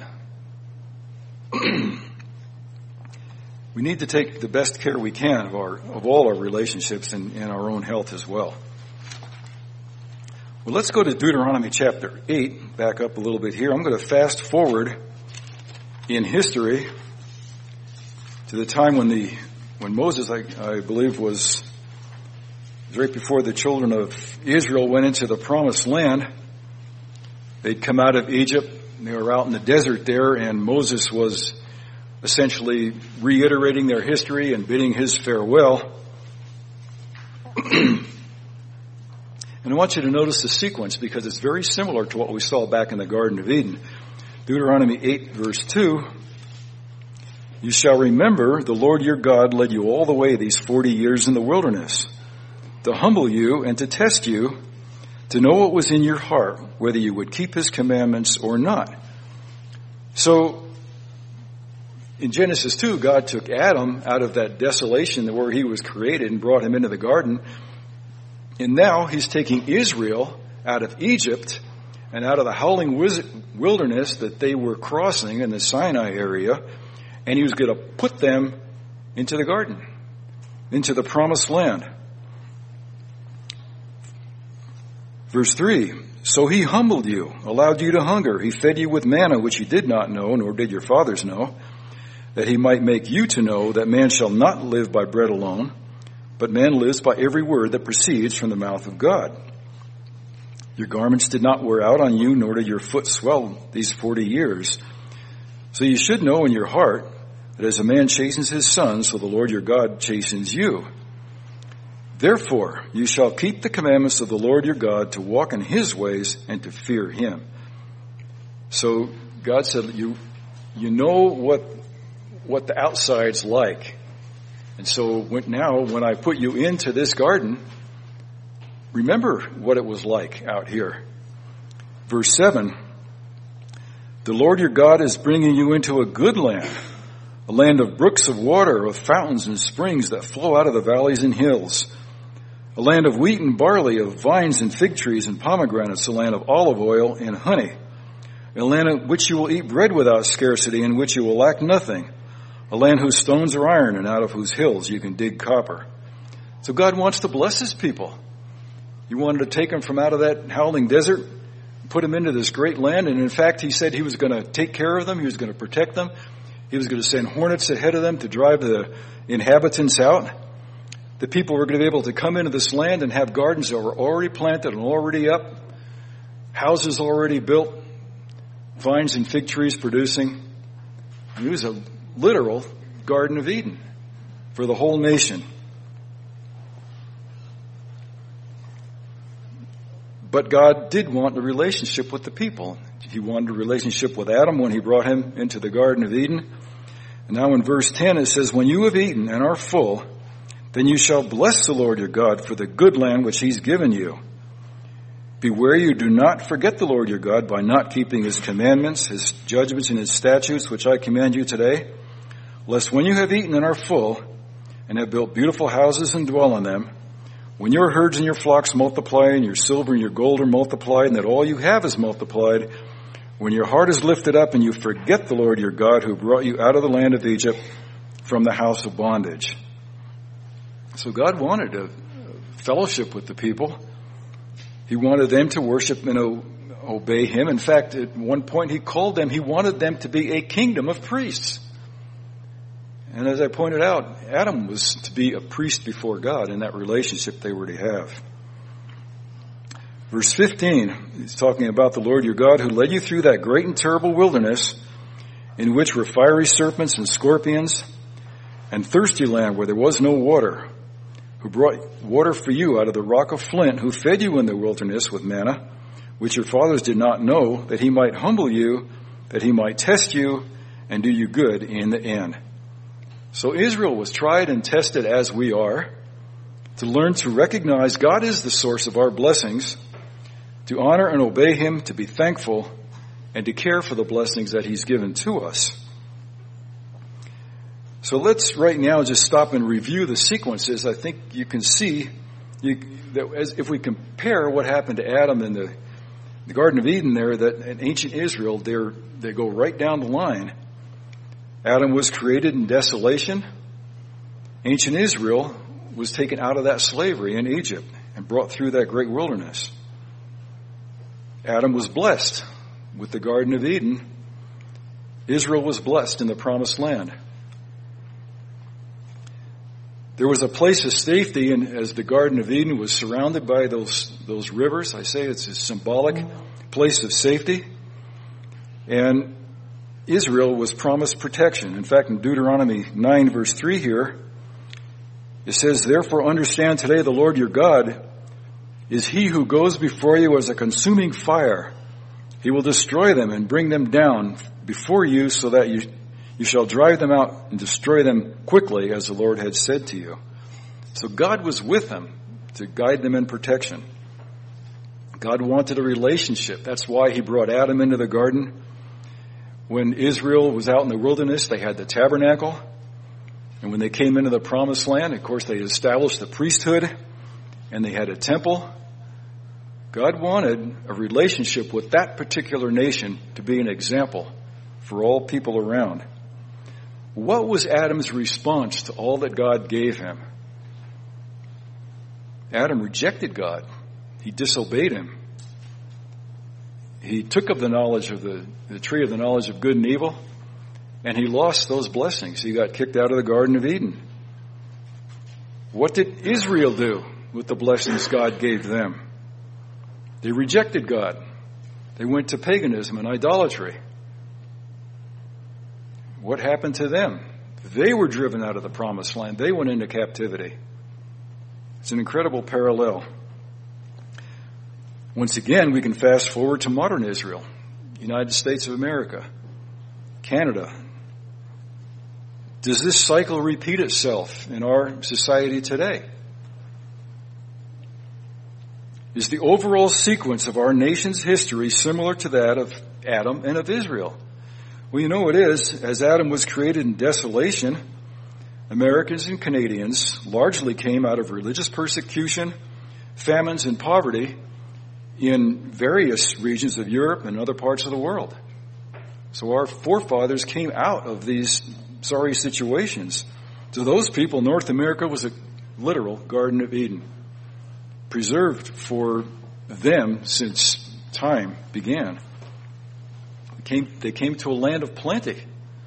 We need to take the best care we can of our of all our relationships and, and our own health as well. Well, let's go to Deuteronomy chapter eight, back up a little bit here. I'm going to fast forward in history to the time when the when Moses, I, I believe, was, was right before the children of Israel went into the promised land. They'd come out of Egypt, they were out in the desert there, and Moses was essentially reiterating their history and bidding his farewell. And I want you to notice the sequence because it's very similar to what we saw back in the Garden of Eden. Deuteronomy eight verse two, you shall remember the Lord your God led you all the way these forty years in the wilderness to humble you and to test you, to know what was in your heart, whether you would keep His commandments or not. So, in Genesis two, God took Adam out of that desolation where he was created and brought him into the garden. And now He's taking Israel out of Egypt and out of the howling wilderness that they were crossing in the Sinai area, and He was going to put them into the garden, into the promised land. Verse three, so He humbled you, allowed you to hunger. He fed you with manna, which you did not know, nor did your fathers know, that He might make you to know that man shall not live by bread alone, but man lives by every word that proceeds from the mouth of God. Your garments did not wear out on you, nor did your foot swell these forty years. So you should know in your heart that as a man chastens his son, so the Lord your God chastens you. Therefore, you shall keep the commandments of the Lord your God to walk in His ways and to fear Him. So God said, you, you know what, what the outside's like. And so when, now when I put you into this garden, remember what it was like out here. Verse seven, the Lord your God is bringing you into a good land, a land of brooks of water, of fountains and springs that flow out of the valleys and hills. A land of wheat and barley, of vines and fig trees and pomegranates, a land of olive oil and honey. A land in which you will eat bread without scarcity, in which you will lack nothing. A land whose stones are iron, and out of whose hills you can dig copper. So God wants to bless His people. He wanted to take them from out of that howling desert, put them into this great land, and in fact He said He was going to take care of them, He was going to protect them. He was going to send hornets ahead of them to drive the inhabitants out. The people were going to be able to come into this land and have gardens that were already planted and already up, houses already built, vines and fig trees producing. It was a literal Garden of Eden for the whole nation. But God did want a relationship with the people. He wanted a relationship with Adam when He brought him into the Garden of Eden. And now in verse ten it says, when you have eaten and are full, then you shall bless the Lord your God for the good land which he's given you. Beware you do not forget the Lord your God by not keeping his commandments, his judgments, and his statutes, which I command you today, lest when you have eaten and are full, and have built beautiful houses and dwell in them, when your herds and your flocks multiply, and your silver and your gold are multiplied, and that all you have is multiplied, when your heart is lifted up and you forget the Lord your God who brought you out of the land of Egypt from the house of bondage. So God wanted a fellowship with the people. He wanted them to worship and obey him. In fact, at one point he called them, he wanted them to be a kingdom of priests. And as I pointed out, Adam was to be a priest before God in that relationship they were to have. Verse fifteen, he's talking about the Lord your God who led you through that great and terrible wilderness in which were fiery serpents and scorpions and thirsty land where there was no water, who brought water for you out of the rock of flint, who fed you in the wilderness with manna, which your fathers did not know, that he might humble you, that he might test you and do you good in the end. So Israel was tried and tested as we are, to learn to recognize God is the source of our blessings, to honor and obey him, to be thankful, and to care for the blessings that he's given to us. So let's right now just stop and review the sequences. I think you can see you, that as, if we compare what happened to Adam in the, the Garden of Eden there, that in ancient Israel, they're, they go right down the line. Adam was created in desolation. Ancient Israel was taken out of that slavery in Egypt and brought through that great wilderness. Adam was blessed with the Garden of Eden. Israel was blessed in the Promised Land. There was a place of safety, and as the Garden of Eden was surrounded by those those rivers, I say it's a symbolic place of safety. And Israel was promised protection. In fact, in Deuteronomy nine verse three here, it says, therefore understand today the Lord your God is he who goes before you as a consuming fire. He will destroy them and bring them down before you so that you, you shall drive them out and destroy them quickly as the Lord had said to you. So God was with them to guide them in protection. God wanted a relationship. That's why he brought Adam into the garden. When Israel was out in the wilderness, they had the tabernacle. And when they came into the Promised Land, of course, they established the priesthood and they had a temple. God wanted a relationship with that particular nation to be an example for all people around. What was Adam's response to all that God gave him? Adam rejected God. He disobeyed him. He took of the knowledge of the, the tree of the knowledge of good and evil, and he lost those blessings. He got kicked out of the Garden of Eden. What did Israel do with the blessings God gave them? They rejected God. They went to paganism and idolatry. What happened to them? They were driven out of the Promised Land. They went into captivity. It's an incredible parallel. Once again, we can fast forward to modern Israel, United States of America, Canada. Does this cycle repeat itself in our society today? Is the overall sequence of our nation's history similar to that of Adam and of Israel? Well, you know it is. As Adam was created in desolation, Americans and Canadians largely came out of religious persecution, famines, and poverty in various regions of Europe and other parts of the world. So our forefathers came out of these sorry situations. To those people, North America was a literal Garden of Eden, preserved for them since time began. They came, they came to a land of plenty,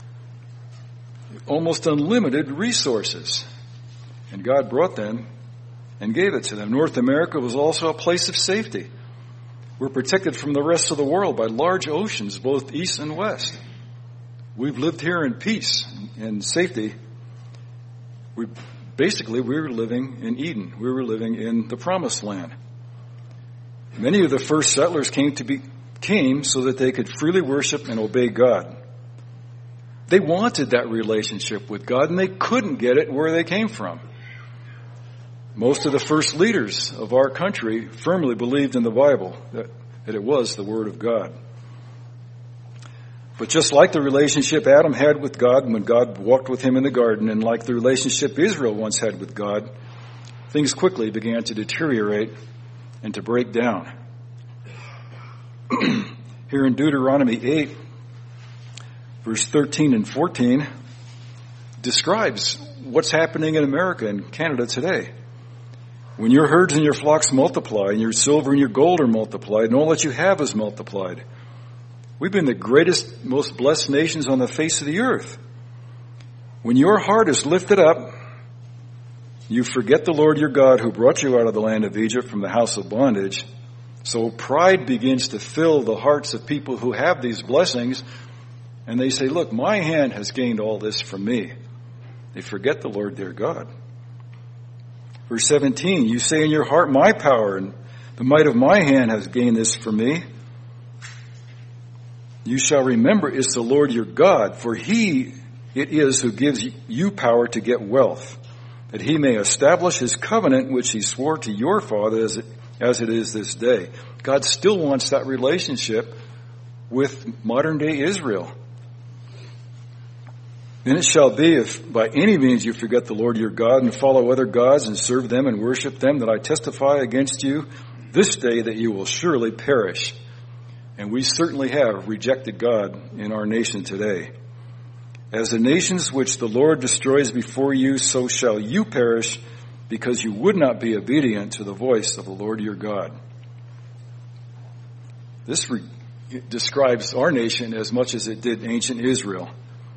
almost unlimited resources, and God brought them and gave it to them. North America was also a place of safety. We're protected from the rest of the world by large oceans, both east and west. We've lived here in peace and safety. We basically we were living in Eden. We were living in the Promised Land. Many of the first settlers came to be came so that they could freely worship and obey God. They wanted that relationship with God, and they couldn't get it where they came from. Most of the first leaders of our country firmly believed in the Bible, that, that it was the Word of God. But just like the relationship Adam had with God when God walked with him in the garden, and like the relationship Israel once had with God, things quickly began to deteriorate and to break down. Here in Deuteronomy eight, verse thirteen and fourteen, describes what's happening in America and Canada today. When your herds and your flocks multiply, and your silver and your gold are multiplied, and all that you have is multiplied. We've been the greatest, most blessed nations on the face of the earth. When your heart is lifted up, you forget the Lord your God who brought you out of the land of Egypt from the house of bondage. So pride begins to fill the hearts of people who have these blessings, and they say, look, my hand has gained all this from me. They forget the Lord their God. Verse seventeen, you say in your heart, my power and the might of my hand has gained this from me. You shall remember it's the Lord your God, for he it is who gives you power to get wealth, that he may establish his covenant which he swore to your father as it, as it is this day. God still wants that relationship with modern day Israel. Then it shall be, if by any means you forget the Lord your God and follow other gods and serve them and worship them, that I testify against you this day that you will surely perish. And we certainly have rejected God in our nation today. As the nations which the Lord destroys before you, so shall you perish, because you would not be obedient to the voice of the Lord your God. This re- describes our nation as much as it did ancient Israel.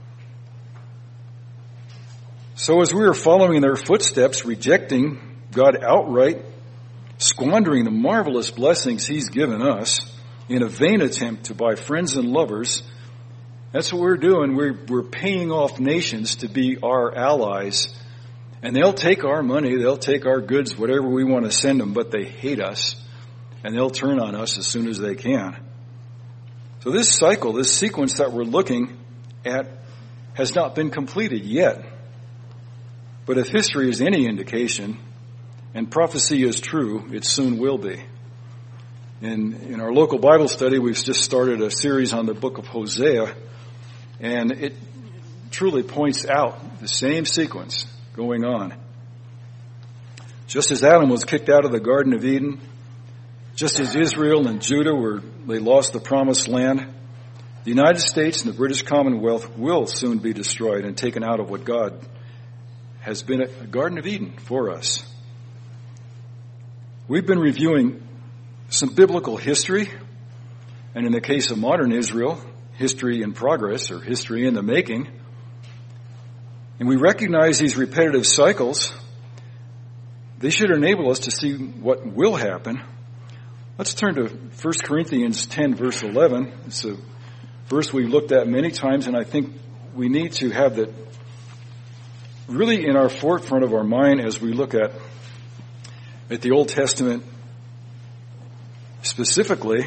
So as we are following in their footsteps, rejecting God outright, squandering the marvelous blessings he's given us in a vain attempt to buy friends and lovers, that's what we're doing. We're, we're paying off nations to be our allies, and they'll take our money, they'll take our goods, whatever we want to send them, but they hate us, and they'll turn on us as soon as they can. So this cycle, this sequence that we're looking at has not been completed yet. But if history is any indication, and prophecy is true, it soon will be. In, in our local Bible study, we've just started a series on the book of Hosea, and it truly points out the same sequence going on. Just as Adam was kicked out of the Garden of Eden, just as Israel and Judah were, they lost the promised land, the United States and the British Commonwealth will soon be destroyed and taken out of what God has been a Garden of Eden for us. We've been reviewing some biblical history, and in the case of modern Israel, history in progress or history in the making. And we recognize these repetitive cycles. They should enable us to see what will happen. Let's turn to First Corinthians ten, verse eleven. It's a verse we've looked at many times, and I think we need to have that really in our forefront of our mind as we look at, at the Old Testament specifically.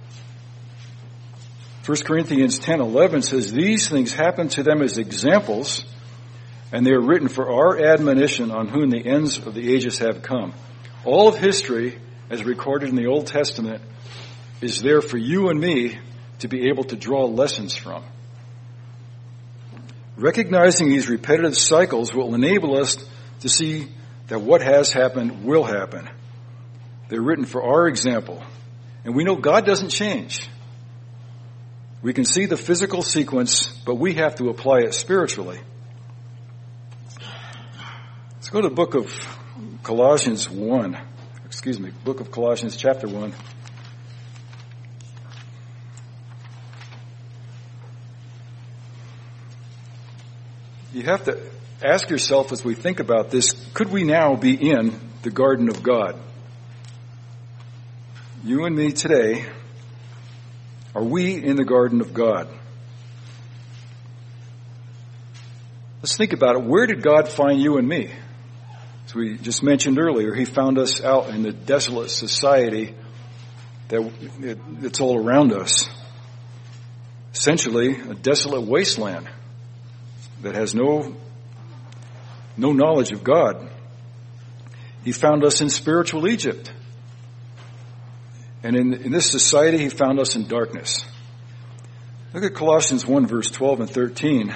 First Corinthians ten eleven says, these things happen to them as examples, and they are written for our admonition, on whom the ends of the ages have come. All of history, as recorded in the Old Testament, is there for you and me to be able to draw lessons from. Recognizing these repetitive cycles will enable us to see that what has happened will happen. They're written for our example. And we know God doesn't change. We can see the physical sequence, but we have to apply it spiritually. Let's go to the book of Colossians one. Excuse me, book of Colossians chapter one. You have to ask yourself as we think about this, could we now be in the garden of God? You and me today, are we in the garden of God? Let's think about it. Where did God find you and me? As we just mentioned earlier, he found us out in the desolate society that that's all around us. Essentially, a desolate wasteland. that has no, no knowledge of God. He found us in spiritual Egypt. And in, in this society, he found us in darkness. Look at Colossians one, verse twelve and thirteen.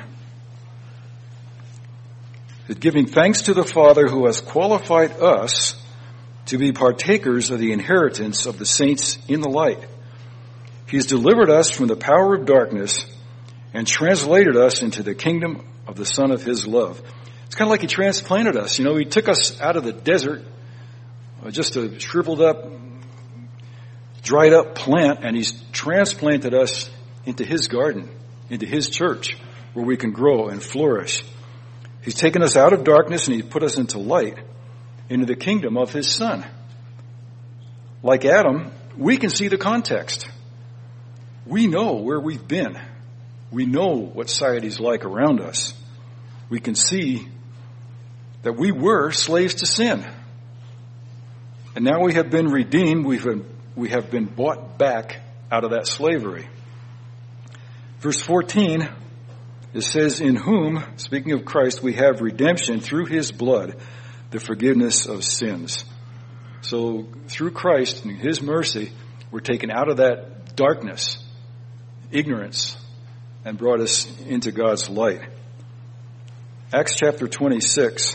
That giving thanks to the Father who has qualified us to be partakers of the inheritance of the saints in the light. He has delivered us from the power of darkness and translated us into the kingdom of the Son of his love. It's kind of like he transplanted us. You know, he took us out of the desert, just a shriveled up, dried up plant, and he's transplanted us into his garden, into his church, where we can grow and flourish. He's taken us out of darkness and he put us into light, into the kingdom of his Son. Like Adam, we can see the context. We know where we've been. We know what society's like around us. We can see that we were slaves to sin. And now we have been redeemed. We've been, we have been bought back out of that slavery. Verse fourteen, it says, in whom, speaking of Christ, we have redemption through his blood, the forgiveness of sins. So through Christ and his mercy, we're taken out of that darkness, ignorance, and brought us into God's light. Acts chapter twenty-six.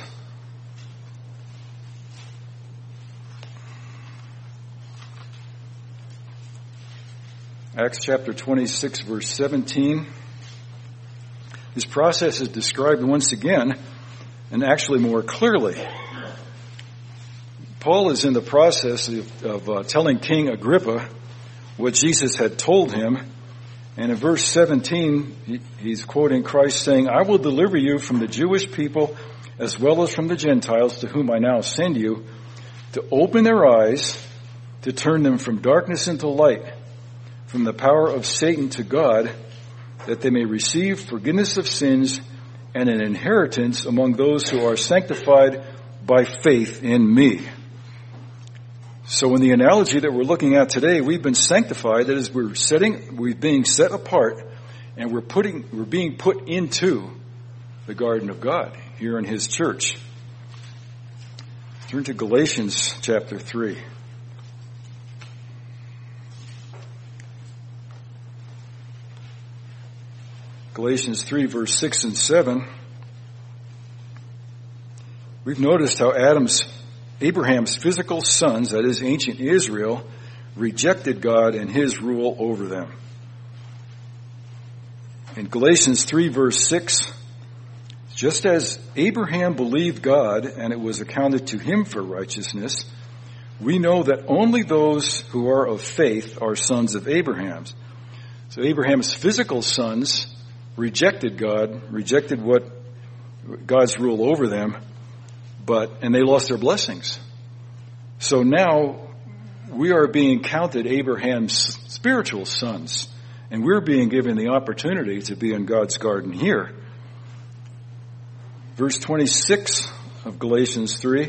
Acts chapter twenty-six, verse seventeen. This process is described once again, and actually more clearly. Paul is in the process of, of uh, telling King Agrippa what Jesus had told him. And in verse seventeen, he, he's quoting Christ saying, I will deliver you from the Jewish people as well as from the Gentiles to whom I now send you, to open their eyes, to turn them from darkness into light, from the power of Satan to God, that they may receive forgiveness of sins and an inheritance among those who are sanctified by faith in me. So in the analogy that we're looking at today, we've been sanctified. That is, we're setting, we're being set apart, and we're putting, we're being put into the garden of God here in his church. Turn to Galatians chapter three. Galatians three, verse six and seven. We've noticed how Adam's, Abraham's physical sons, that is ancient Israel, rejected God and his rule over them. In Galatians three, verse six, just as Abraham believed God and it was accounted to him for righteousness, we know that only those who are of faith are sons of Abraham's. So Abraham's physical sons rejected God, rejected what God's rule over them, but and they lost their blessings. So now we are being counted Abraham's spiritual sons, and we're being given the opportunity to be in God's garden here. Verse twenty-six of Galatians three,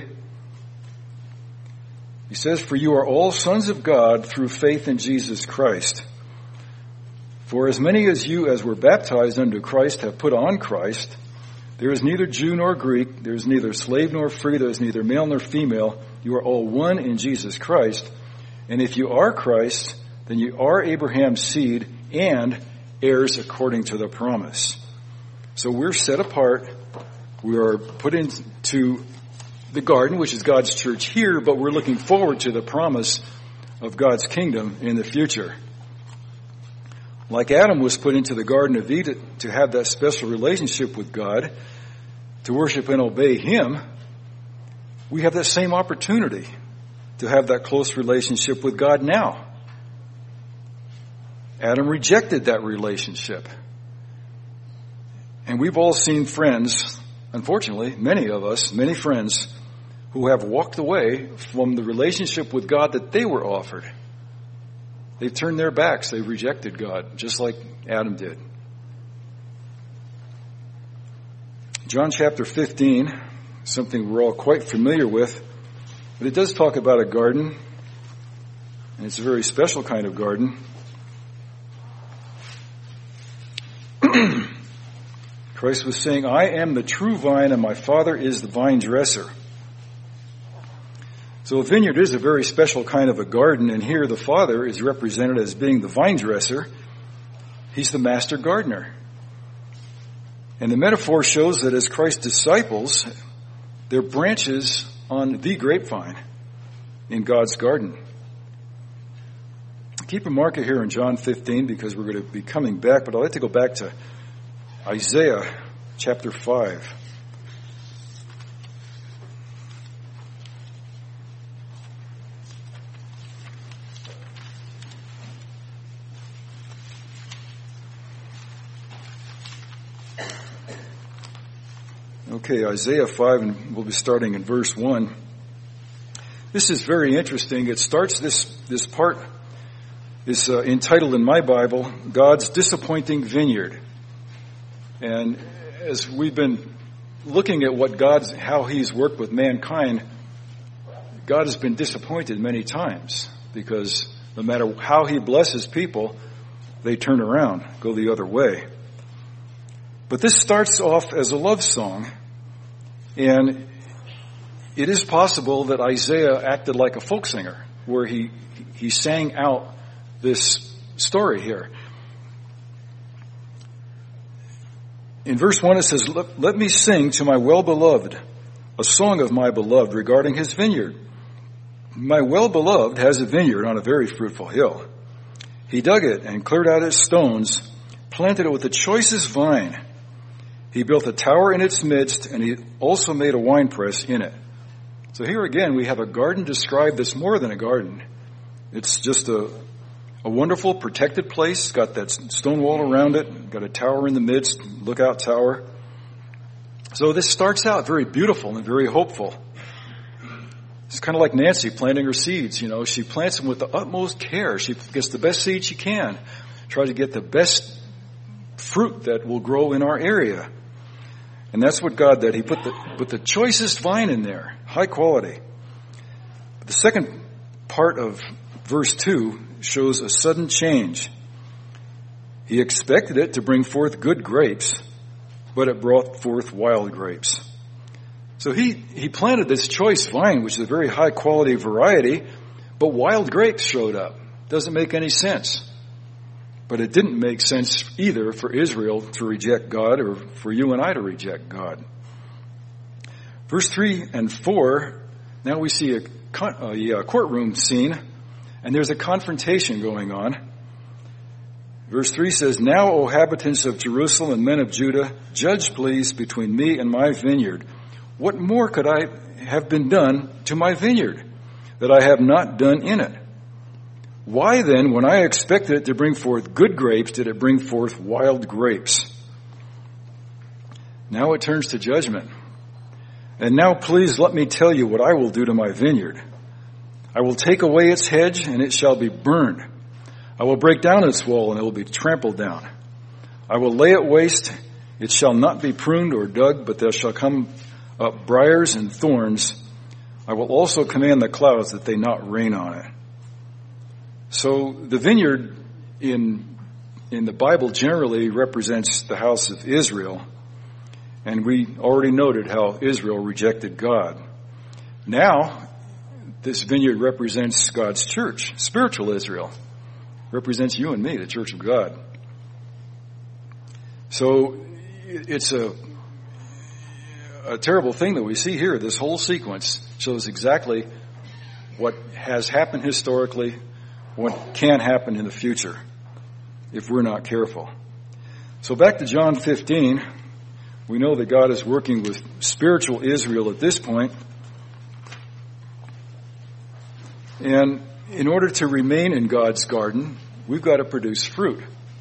he says, for you are all sons of God through faith in Jesus Christ. For as many as you as were baptized unto Christ have put on Christ. There is neither Jew nor Greek, there is neither slave nor free, there is neither male nor female. You are all one in Jesus Christ. And if you are Christ, then you are Abraham's seed and heirs according to the promise. So we're set apart. We are put into the garden, which is God's church here, but we're looking forward to the promise of God's kingdom in the future. Like Adam was put into the Garden of Eden to have that special relationship with God, to worship and obey him, we have that same opportunity to have that close relationship with God now. Adam rejected that relationship. And we've all seen friends, unfortunately, many of us, many friends, who have walked away from the relationship with God that they were offered. They've turned their backs. They've rejected God, just like Adam did. John chapter fifteen, something we're all quite familiar with, but it does talk about a garden, and it's a very special kind of garden. Christ was saying, I am the true vine and my Father is the vine dresser. So a vineyard is a very special kind of a garden, and here the Father is represented as being the vine dresser. He's the master gardener. And the metaphor shows that as Christ's disciples, they're branches on the grapevine in God's garden. Keep a marker here in John fifteen because we're going to be coming back, but I'd like to go back to Isaiah chapter five. Okay, Isaiah five, and we'll be starting in verse one. This is very interesting. It starts, this, this part is uh, entitled in my Bible, God's Disappointing Vineyard. And as we've been looking at what God's, how He's worked with mankind, God has been disappointed many times because no matter how He blesses people, they turn around, go the other way. But this starts off as a love song, and it is possible that Isaiah acted like a folk singer, where he he sang out this story here. In verse one it says, let, let me sing to my well-beloved, a song of my beloved regarding his vineyard. My well-beloved has a vineyard on a very fruitful hill. He dug it and cleared out its stones, planted it with the choicest vine. He built a tower in its midst, and he also made a winepress in it. So here again, we have a garden described that's more than a garden. It's just a, a wonderful, protected place. It's got that stone wall around it, got a tower in the midst, lookout tower. So this starts out very beautiful and very hopeful. It's kind of like Nancy planting her seeds. You know, she plants them with the utmost care. She gets the best seed she can, tries to get the best fruit that will grow in our area. And that's what God did. He put the, put the choicest vine in there, high quality. The second part of verse two shows a sudden change. He expected it to bring forth good grapes, but it brought forth wild grapes. So he, he planted this choice vine, which is a very high quality variety, but wild grapes showed up. Doesn't make any sense. But it didn't make sense either for Israel to reject God or for you and I to reject God. Verse three and four, now we see a, a courtroom scene, and there's a confrontation going on. Verse three says, now, O inhabitants of Jerusalem and men of Judah, judge please between me and my vineyard. What more could I have been done to my vineyard that I have not done in it? Why then, when I expected it to bring forth good grapes, did it bring forth wild grapes? Now it turns to judgment. And now please let me tell you what I will do to my vineyard. I will take away its hedge, and it shall be burned. I will break down its wall, and it will be trampled down. I will lay it waste. It shall not be pruned or dug, but there shall come up briars and thorns. I will also command the clouds that they not rain on it. So the vineyard in in the Bible generally represents the house of Israel. And we already noted how Israel rejected God. Now, this vineyard represents God's church, spiritual Israel. Represents you and me, the church of God. So it's a, a terrible thing that we see here. This whole sequence shows exactly what has happened historically, what can happen in the future if we're not careful. So back to John fifteen, we know that God is working with spiritual Israel at this point. And in order to remain in God's garden, we've got to produce fruit.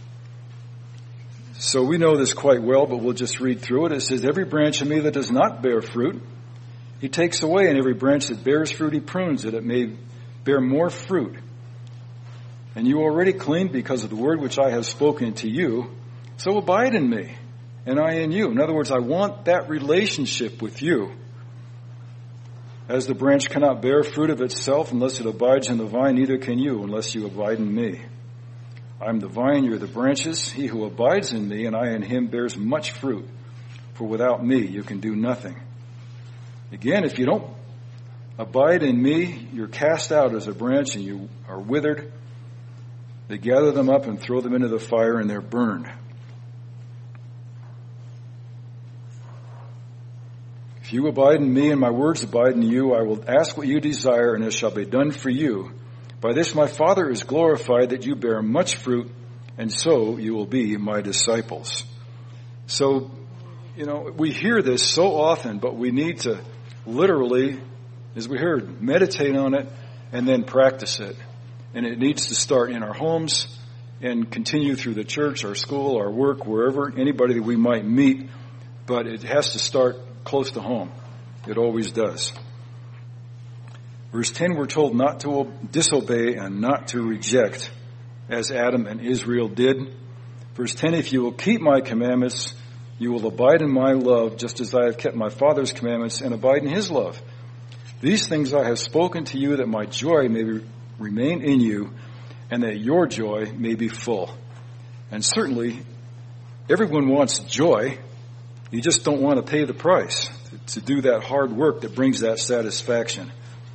So we know this quite well, but we'll just read through it. It says, every branch in me that does not bear fruit, he takes away, and every branch that bears fruit, he prunes that it may bear more fruit. And you are already clean because of the word which I have spoken to you. So abide in me, and I in you. In other words, I want that relationship with you. As the branch cannot bear fruit of itself unless it abides in the vine, neither can you unless you abide in me. I am the vine, you are the branches. He who abides in me and I in him bears much fruit. for without me you can do nothing. Again, if you don't abide in me, you're cast out as a branch and you are withered. They gather them up and throw them into the fire and they're burned. If you abide in me and my words abide in you, I will ask what you desire and it shall be done for you. By this my Father is glorified that you bear much fruit, and so you will be my disciples. So, you know, we hear this so often, but we need to literally, as we heard, meditate on it and then practice it. And it needs to start in our homes and continue through the church, our school, our work, wherever, anybody that we might meet. But it has to start close to home. It always does. Verse ten, we're told not to disobey and not to reject, as Adam and Israel did. Verse ten, if you will keep my commandments, you will abide in my love, just as I have kept my Father's commandments and abide in his love. These things I have spoken to you, that my joy may be, remain in you, and that your joy may be full. And certainly, everyone wants joy. You just don't want to pay the price to, to do that hard work that brings that satisfaction.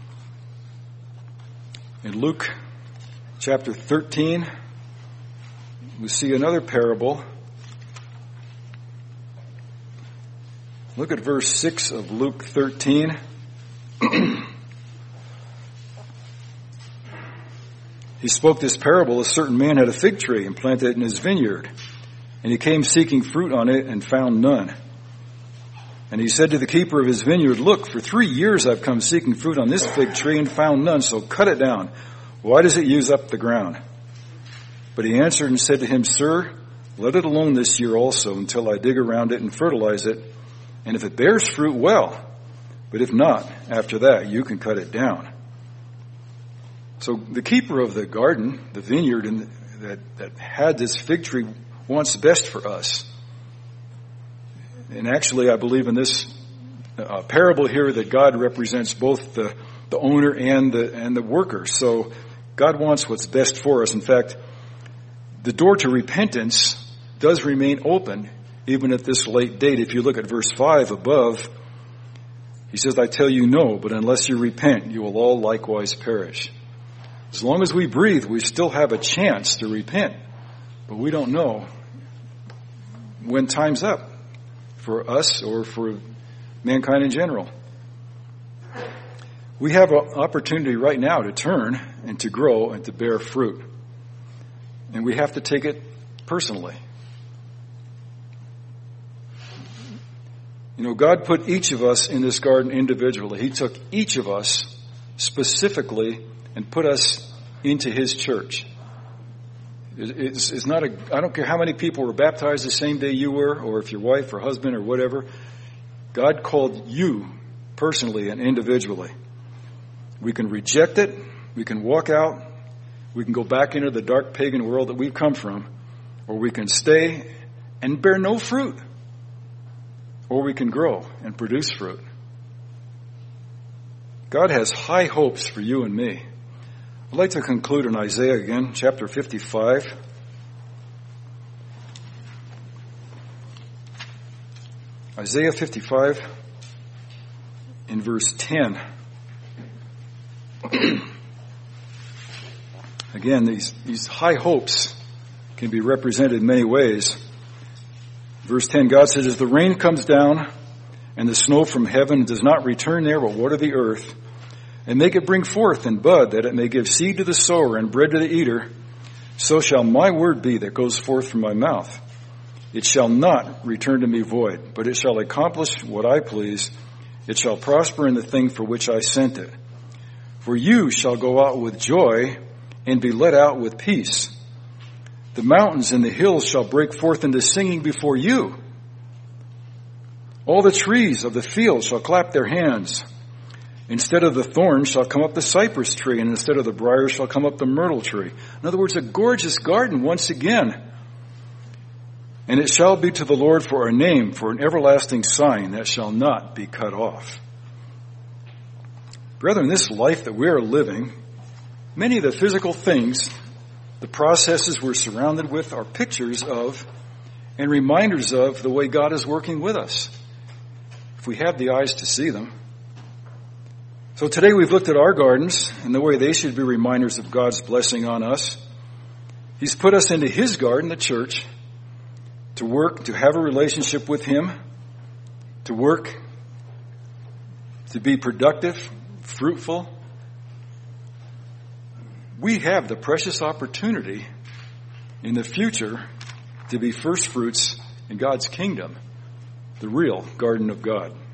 In Luke chapter thirteen, we see another parable. Look at verse six of Luke thirteen. He spoke this parable. A certain man had a fig tree and planted it in his vineyard. And he came seeking fruit on it and found none. And he said to the keeper of his vineyard, look, for three years I've come seeking fruit on this fig tree and found none, so cut it down. Why does it use up the ground? But he answered and said to him, sir, let it alone this year also until I dig around it and fertilize it. And if it bears fruit, well. But if not, after that, you can cut it down. So the keeper of the garden, the vineyard and that, that had this fig tree, wants the best for us. And actually, I believe in this uh, parable here that God represents both the, the owner and the and the worker. So God wants what's best for us. In fact, the door to repentance does remain open even at this late date. If you look at verse five above, he says, I tell you no, but unless you repent, you will all likewise perish. As long as we breathe, we still have a chance to repent. But we don't know when time's up for us or for mankind in general. We have an opportunity right now to turn and to grow and to bear fruit. And we have to take it personally. You know, God put each of us in this garden individually. He took each of us specifically and put us into his church. It's, it's not a, I don't care how many people were baptized the same day you were, or if your wife or husband or whatever. God called you personally and individually. We can reject it. We can walk out. We can go back into the dark pagan world that we've come from, or we can stay and bear no fruit, or we can grow and produce fruit. God has high hopes for you and me. I'd like to conclude in Isaiah again, chapter fifty-five. Isaiah fifty-five in verse ten. Again, these, these high hopes can be represented in many ways. Verse ten, God says, as the rain comes down and the snow from heaven does not return there but water the earth, and make it bring forth and bud, that it may give seed to the sower and bread to the eater, so shall my word be that goes forth from my mouth. It shall not return to me void, but it shall accomplish what I please. It shall prosper in the thing for which I sent it. For you shall go out with joy and be led out with peace. The mountains and the hills shall break forth into singing before you. All the trees of the field shall clap their hands. Instead of the thorn shall come up the cypress tree, and instead of the briar shall come up the myrtle tree. In other words, a gorgeous garden once again. And it shall be to the Lord for a name, for an everlasting sign that shall not be cut off. Brethren, this life that we are living, many of the physical things, the processes we're surrounded with, are pictures of and reminders of the way God is working with us, if we have the eyes to see them. So today we've looked at our gardens and the way they should be reminders of God's blessing on us. He's put us into His garden, the church, to work, to have a relationship with Him, to work, to be productive, fruitful. We have the precious opportunity in the future to be first fruits in God's kingdom, the real garden of God.